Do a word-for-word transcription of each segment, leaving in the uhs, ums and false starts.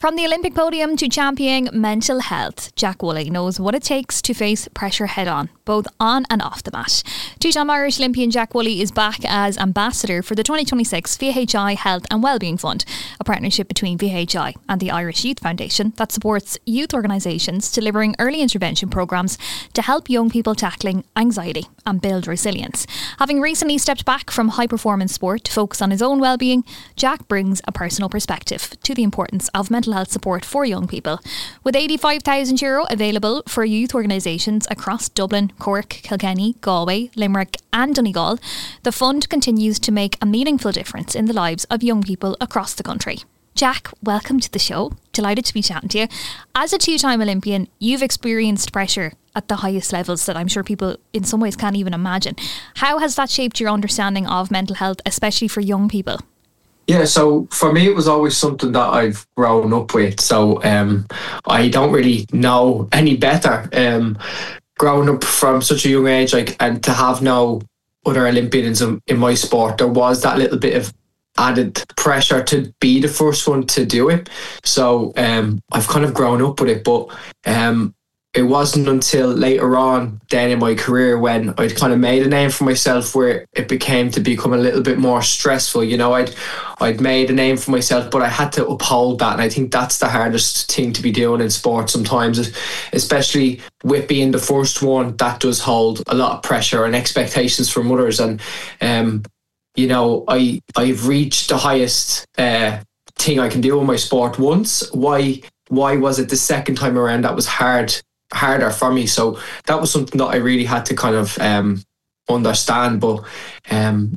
From the Olympic podium to championing mental health, Jack Woolley knows what it takes to face pressure head on, both on and off the mat. Two-time Irish Olympian Jack Woolley is back as ambassador for the twenty twenty-six V H I Health and Wellbeing Fund, a partnership between V H I and the Irish Youth Foundation that supports youth organisations delivering early intervention programmes to help young people tackling anxiety and build resilience. Having recently stepped back from high-performance sport to focus on his own well-being, Jack brings a personal perspective to the importance of mental health support for young people. With eighty-five thousand euro available for youth organisations across Dublin, Cork, Kilkenny, Galway, Limerick and Donegal, the fund continues to make a meaningful difference in the lives of young people across the country. Jack, welcome to the show. Delighted to be chatting to you. As a two-time Olympian, you've experienced pressure at the highest levels that I'm sure people in some ways can't even imagine. How has that shaped your understanding of mental health, especially for young people? Yeah, so for me, it was always something that I've grown up with. So um, I don't really know any better. Um, growing up from such a young age, like, and to have no other Olympians in, in my sport, there was that little bit of added pressure to be the first one to do it. So um, I've kind of grown up with it, but um, it wasn't until later on then in my career when I'd kind of made a name for myself where it became to become a little bit more stressful. You know, I'd I'd made a name for myself, but I had to uphold that. And I think that's the hardest thing to be doing in sport sometimes, especially with being the first one. That does hold a lot of pressure and expectations from others. And, um, you know, I, I've reached the highest uh, thing I can do in my sport once. Why, why was it the second time around that was hard? harder for me? So that was something that I really had to kind of um, understand. But um,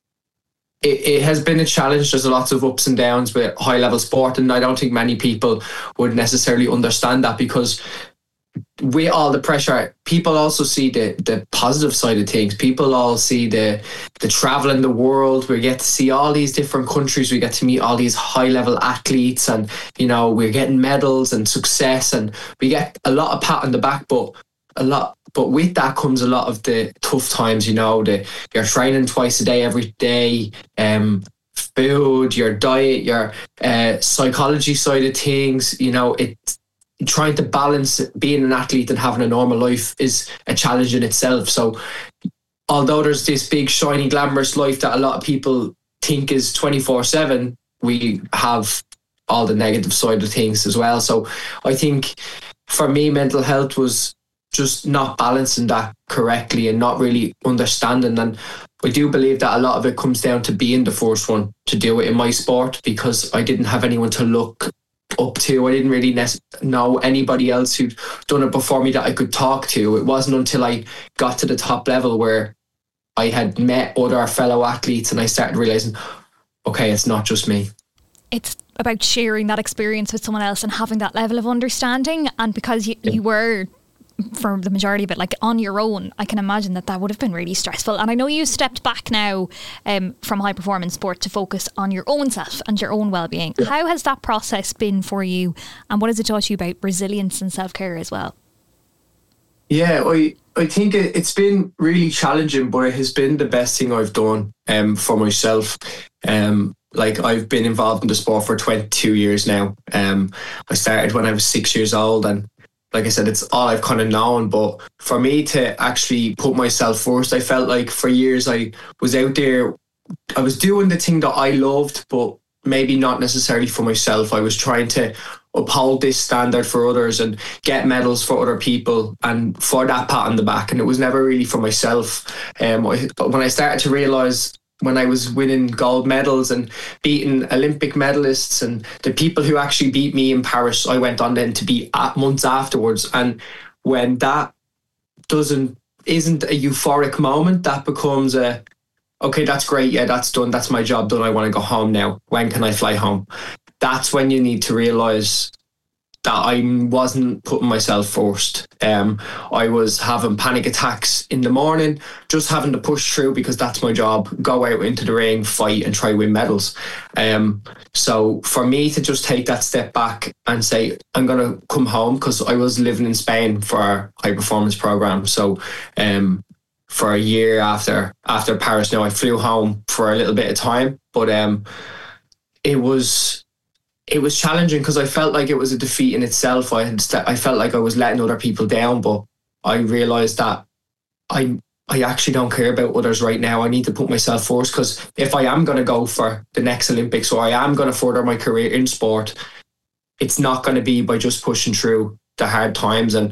it, it has been a challenge. There's lots of ups and downs with high level sport, and I don't think many people would necessarily understand that, because with all the pressure, people also see the the positive side of things. People all see the the travel in the world. We get to see all these different countries. We get to meet all these high level athletes, and you know, we're getting medals and success, and we get a lot of pat on the back. But a lot, but with that comes a lot of the tough times. You know, the you're training twice a day, every day. Um, food, your diet, your uh, psychology side of things. You know, it's trying to balance being an athlete and having a normal life is a challenge in itself. So although there's this big shiny glamorous life that a lot of people think is twenty-four seven, we have all the negative side of things as well. So I think for me, mental health was just not balancing that correctly and not really understanding. And I do believe that a lot of it comes down to being the first one to do it in my sport, because I didn't have anyone to look up to. I didn't really know anybody else who'd done it before me that I could talk to. It wasn't until I got to the top level where I had met other fellow athletes and I started realising, okay, it's not just me. It's about sharing that experience with someone else and having that level of understanding. And because you, you were, for the majority of it, like on your own, I can imagine that that would have been really stressful. And I know you stepped back now um, from high performance sport to focus on your own self and your own well-being. Yeah. How has that process been for you, and what has it taught you about resilience and self-care as well? Yeah, I I think it, it's been really challenging, but it has been the best thing I've done um, for myself. Um, like I've been involved in the sport for twenty-two years now. Um, I started when I was six years old, and like I said, it's all I've kind of known. But for me to actually put myself first, I felt like for years I was out there, I was doing the thing that I loved, but maybe not necessarily for myself. I was trying to uphold this standard for others and get medals for other people and for that pat on the back. And it was never really for myself. Um, I, but when I started to realise, when I was winning gold medals and beating Olympic medalists and the people who actually beat me in Paris, I went on then to beat at months afterwards. And when that doesn't isn't a euphoric moment, that becomes a, okay, that's great. Yeah, that's done. That's my job done. I want to go home now. When can I fly home? That's when you need to realise that I wasn't putting myself first. Um, I was having panic attacks in the morning, just having to push through because that's my job. Go out into the ring, fight and try win medals. Um, so for me to just take that step back and say, I'm going to come home, because I was living in Spain for a high performance program. So um, for a year after after Paris, now I flew home for a little bit of time, but um, it was... it was challenging because I felt like it was a defeat in itself. I had st- I felt like I was letting other people down, but I realised that I I actually don't care about others right now. I need to put myself first, because if I am going to go for the next Olympics, or I am going to further my career in sport, it's not going to be by just pushing through the hard times. And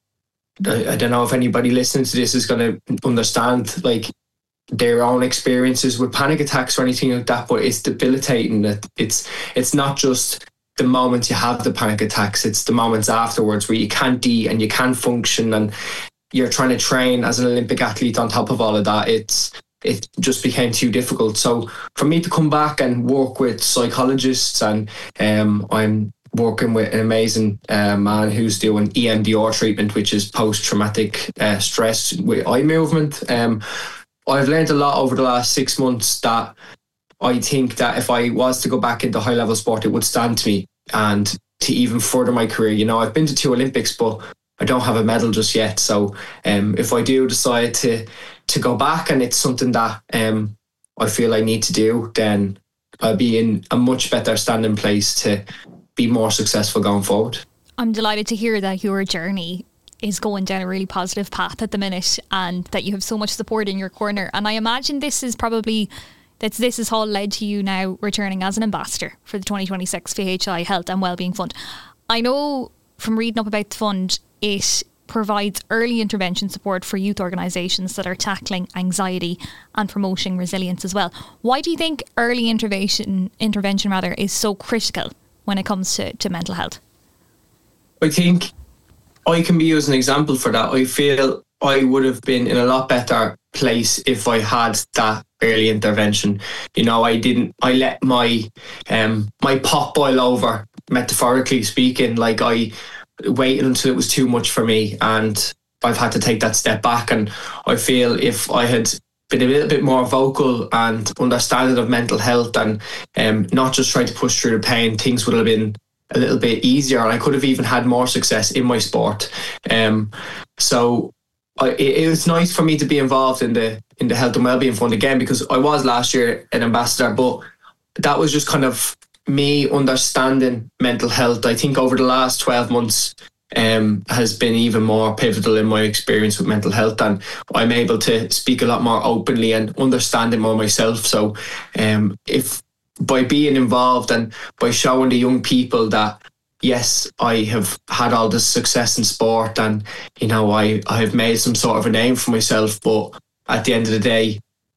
I, I don't know if anybody listening to this is going to understand like their own experiences with panic attacks or anything like that, but it's debilitating. That it's it's not just the moments you have the panic attacks, it's the moments afterwards where you can't eat and you can't function, and you're trying to train as an Olympic athlete on top of all of that. It's it just became too difficult. So for me to come back and work with psychologists, and um, I'm working with an amazing uh, man who's doing E M D R treatment, which is post-traumatic uh, stress with eye movement. Um, I've learned a lot over the last six months that I think that if I was to go back into high level sport, it would stand to me and to even further my career. You know, I've been to two Olympics, but I don't have a medal just yet. So um, if I do decide to to go back, and it's something that um, I feel I need to do, then I'll be in a much better standing place to be more successful going forward. I'm delighted to hear that your journey is going down a really positive path at the minute, and that you have so much support in your corner. And I imagine this is probably that this has all led to you now returning as an ambassador for the twenty twenty-six V H I Health and Wellbeing Fund. I know from reading up about the fund, it provides early intervention support for youth organisations that are tackling anxiety and promoting resilience as well. Why do you think early intervention intervention rather is so critical when it comes to, to mental health? I think I can be used as an example for that. I feel I would have been in a lot better place if I had that early intervention. You know, I didn't, I let my um my pot boil over, metaphorically speaking. Like I waited until it was too much for me, and I've had to take that step back. And I feel if I had been a little bit more vocal and understanding of mental health, and um, not just trying to push through the pain, things would have been a little bit easier, and I could have even had more success in my sport. Um, so I, it, it was nice for me to be involved in the in the Health and Wellbeing Fund again, because I was last year an ambassador, but that was just kind of me understanding mental health. I think over the last twelve months um, has been even more pivotal in my experience with mental health, and I'm able to speak a lot more openly and understand it more myself. So um, if by being involved and by showing the young people that yes, I have had all this success in sport, and you know I, I have made some sort of a name for myself, but at the end of the day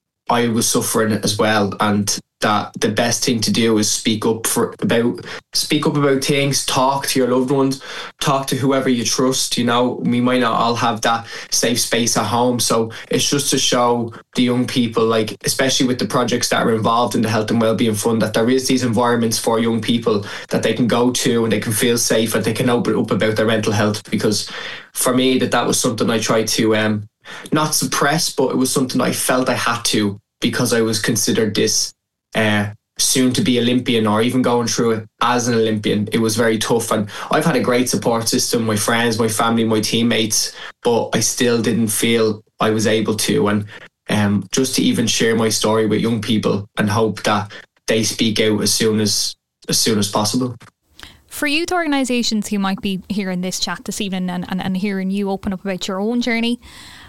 I was suffering as well, and that the best thing to do is speak up for about speak up about things, talk to your loved ones, talk to whoever you trust. You know, we might not all have that safe space at home, so it's just to show the young people, like especially with the projects that are involved in the Health and Wellbeing Fund, that there is these environments for young people that they can go to and they can feel safe and they can open up about their mental health. Because for me, that that was something I tried to um not suppress, but it was something I felt I had to, because I was considered this Uh, soon to be Olympian, or even going through it as an Olympian. It was very tough, and I've had a great support system, my friends, my family, my teammates, but I still didn't feel I was able to. And um, just to even share my story with young people and hope that they speak out as soon as as soon as possible. For youth organisations who might be hearing this chat this evening and, and, and hearing you open up about your own journey,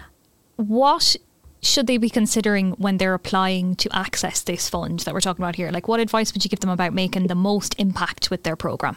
what should they be considering when they're applying to access this fund that we're talking about here? Like, what advice would you give them about making the most impact with their programme?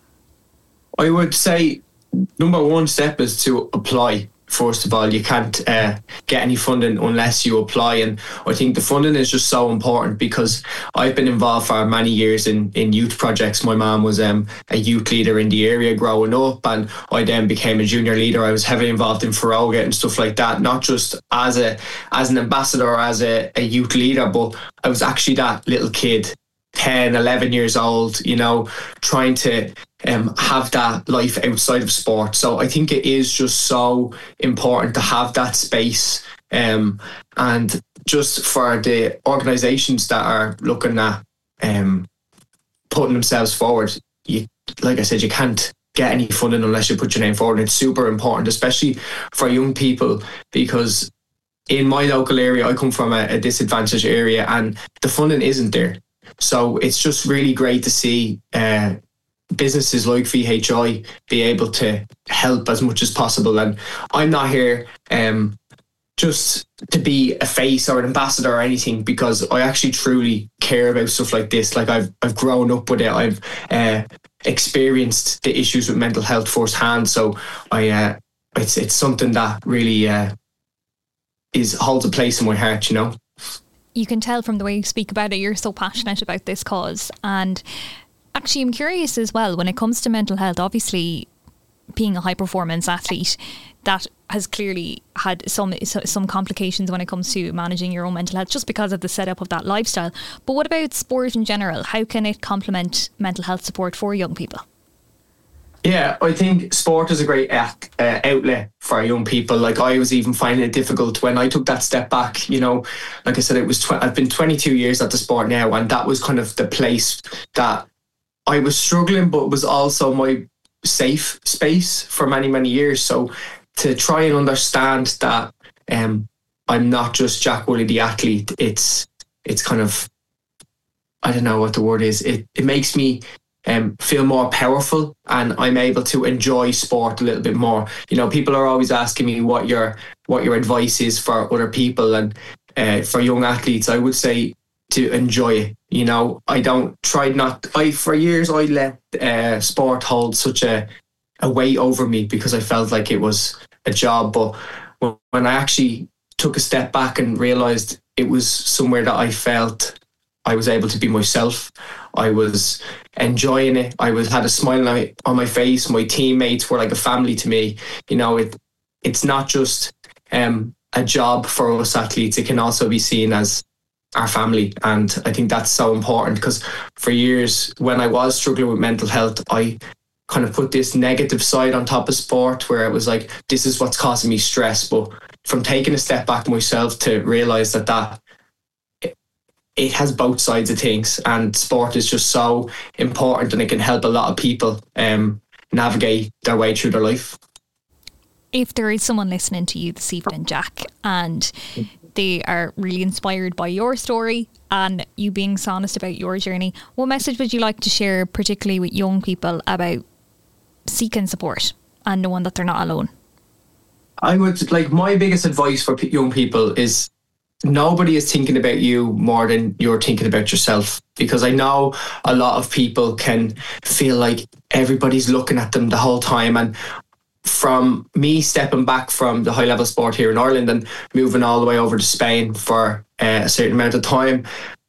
I would say number one step is to apply. First of all, you can't uh, get any funding unless you apply, and I think the funding is just so important, because I've been involved for many years in, in youth projects. My mum was um, a youth leader in the area growing up, and I then became a junior leader. I was heavily involved in Feroga and stuff like that, not just as a as an ambassador or as a, a youth leader, but I was actually that little kid, ten, eleven years old, you know, trying to um, have that life outside of sport. So I think it is just so important to have that space. Um, and just for the organisations that are looking at um, putting themselves forward, you, like I said, you can't get any funding unless you put your name forward. It's super important, especially for young people, because in my local area, I come from a, a disadvantaged area, and the funding isn't there. So it's just really great to see uh, businesses like V H I be able to help as much as possible. And I'm not here um, just to be a face or an ambassador or anything, because I actually truly care about stuff like this. Like I've I've grown up with it. I've uh, experienced the issues with mental health firsthand. So I uh, it's it's something that really uh, is holds a place in my heart, you know. You can tell from the way you speak about it, you're so passionate about this cause. And actually, I'm curious as well, when it comes to mental health, obviously being a high performance athlete, that has clearly had some some complications when it comes to managing your own mental health, just because of the setup of that lifestyle. But what about sport in general? How can it complement mental health support for young people? Yeah, I think sport is a great uh, outlet for young people. Like I was even finding it difficult when I took that step back. You know, like I said, it was tw- I've been twenty-two years at the sport now, and that was kind of the place that I was struggling, but was also my safe space for many, many years. So to try and understand that um, I'm not just Jack Woolley the athlete, it's it's kind of, I don't know what the word is. It it makes me um, feel more powerful, and I'm able to enjoy sport a little bit more. You know, people are always asking me what your what your advice is for other people, and uh, for young athletes, I would say to enjoy it. You know, I don't try not. I for years I let uh, sport hold such a a weight over me because I felt like it was a job. But when I actually took a step back and realized it was somewhere that I felt I was able to be myself, I was enjoying it. I was had a smile on my face. My teammates were like a family to me. You know, it it's not just um, a job for us athletes. It can also be seen as our family. And I think that's so important, because for years when I was struggling with mental health, I kind of put this negative side on top of sport, where it was like, this is what's causing me stress. But from taking a step back myself to realize that that it, it has both sides of things, and sport is just so important, and it can help a lot of people um, navigate their way through their life. If there is someone listening to you this evening, Jack, and they are really inspired by your story and you being so honest about your journey, what message would you like to share, particularly with young people, about seeking support and knowing that they're not alone? I would like my biggest advice for young people is nobody is thinking about you more than you're thinking about yourself, because I know a lot of people can feel like everybody's looking at them the whole time. And from me stepping back from the high level sport here in Ireland and moving all the way over to Spain for uh, a certain amount of time,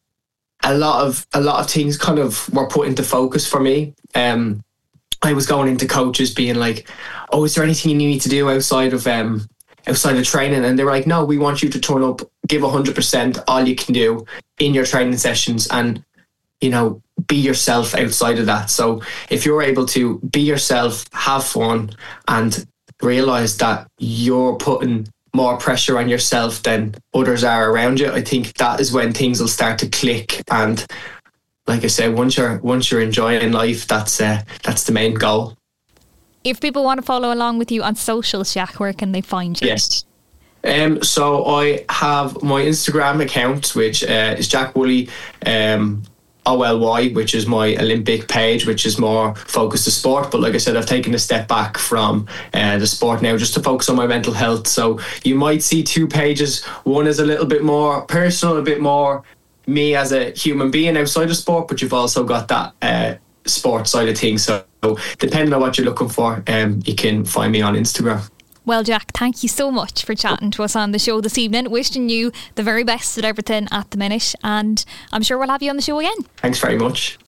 a lot of a lot of things kind of were put into focus for me. Um, I was going into coaches being like, "Oh, is there anything you need me to do outside of um outside of training?" And they were like, "No, we want you to turn up, give a hundred percent, all you can do in your training sessions, and you know, be yourself outside of that." So if you're able to be yourself, have fun, and realize that you're putting more pressure on yourself than others are around you, I think that is when things will start to click. And like I said, once you're once you're enjoying life, that's uh, that's the main goal. If people want to follow along with you on socials, Jack, where can they find you? Yes. Um, so I have my Instagram account, which uh, is Jack Woolley um, O L Y, which is my Olympic page, which is more focused to sport. But like I said, I've taken a step back from uh, the sport now just to focus on my mental health. So you might see two pages. One is a little bit more personal, a bit more me as a human being outside of sport, but you've also got that uh, sport side of things. So depending on what you're looking for, um, you can find me on Instagram. Well, Jack, thank you so much for chatting to us on the show this evening. Wishing you the very best at everything at the minute, and I'm sure we'll have you on the show again. Thanks very much.